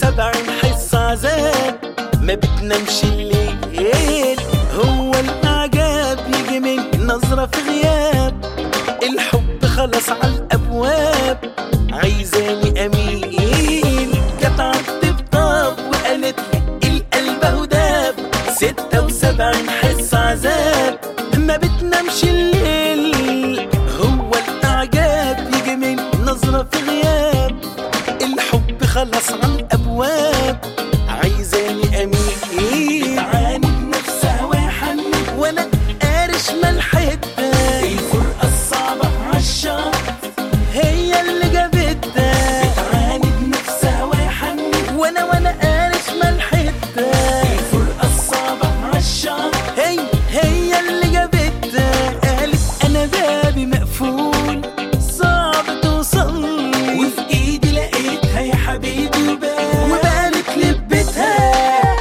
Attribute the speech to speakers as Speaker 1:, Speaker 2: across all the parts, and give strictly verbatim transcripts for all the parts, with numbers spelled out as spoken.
Speaker 1: وسبعين حس عذاب، ما بتنامش الليل. هو الإعجاب يجي من نظرة في غياب، الحب خلص على الأبواب، عايزاني أميل. جت عالطبطاب وقالت القلب اهو داب، ستة وسبعين حس عذاب، ما بتنامش الليل. هو الإعجاب يجي من نظرة في غياب، الحب خلص عن الأبواب، عايزاني أميل. تعاني بنفسها ويحني وأنا قارش ملحتها، الفرقة الصعبة عالشط هي اللي جابتها. بتعاني بنفسها ويحني وأنا وأنا قارش ملحتها، الفرقة الصعبة عالشط هي هي اللي جابتها. قالت أنا بابي مقفول صعب توصلي، وفي إيدي لقيتها يا حبيبي وباب، وبقالت لبتها.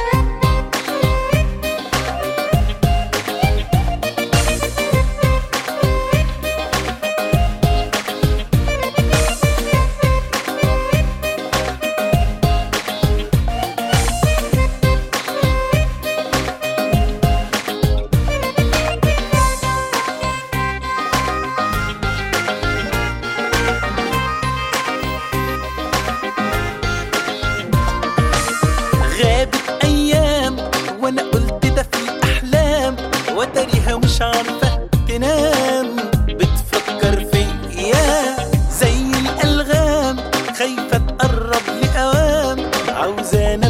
Speaker 1: غابت أيام وأنا قلت ده في الأحلام، وتريها مش عارفة تنام، بتفكر فيا زي الألغام، خايفة تقرب لأوام، عاوزاني